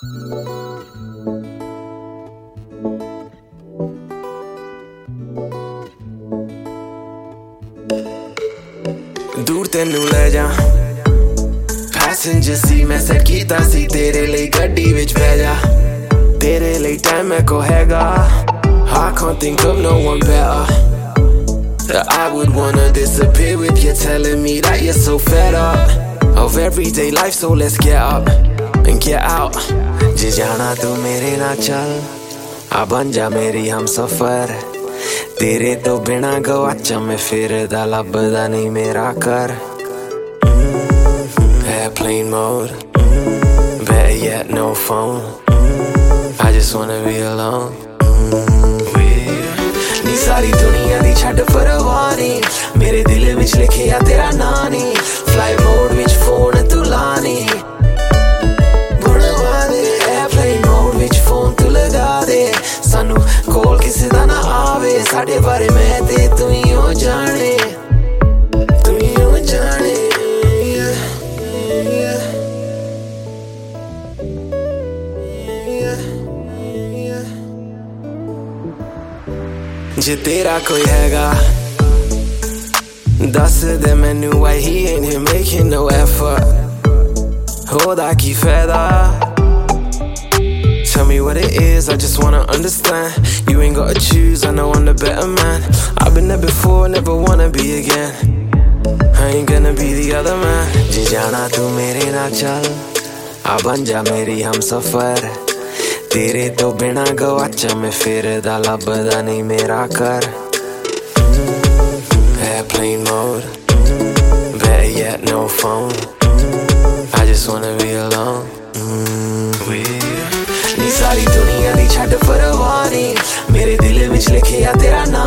दूर तेनू ले जा पैसेंजर सी मैं सेट कीता सी तेरे लिए गड्डी विच बह जा तेरे लिए टाइम मैं को हैगा I can't think of no one better I would wanna disappear with you telling me that you're so fed up of everyday life so let's get up and get out जे जाना तू मेरे ना चल आ बन जा मेरी हम सफर तेरे तो बिना गवाचा मैं फिरदा लभदा नहीं मेरा घर Airplane mode better yet no phone I just wanna be alone नी सारी दुनिया दी छड्ड परवाह नी मेरे दिल विच लिखिया तेरा नाम नी Flight mode विच फोन तू लानी बनवा दे Airplane mode विच फोन तू लगा दे सानू कोल किसे दा ना आवे साडे बारे मैं ते तू ही हो जाने तू ही हो जाने जे तेरा कोई हैगा दस दे मैनू why he ain't here making no effort होदा की फायदा Tell me what it is, I just wanna understand You ain't gotta choose, I know I'm the better man I've been there before, never wanna be again I ain't gonna be the other man जे जाना तू मेरे ना चल आ बन जा मेरी हम सफर तेरे तो बिना गवाचा मैं फिरदा लभदा नहीं मेरा घर Airplane mode better yet no phone I just wanna be alone नी सारी दुनिया दी छड्ड परवाह नी मेरे दिल विच लिखिया तेरा नाम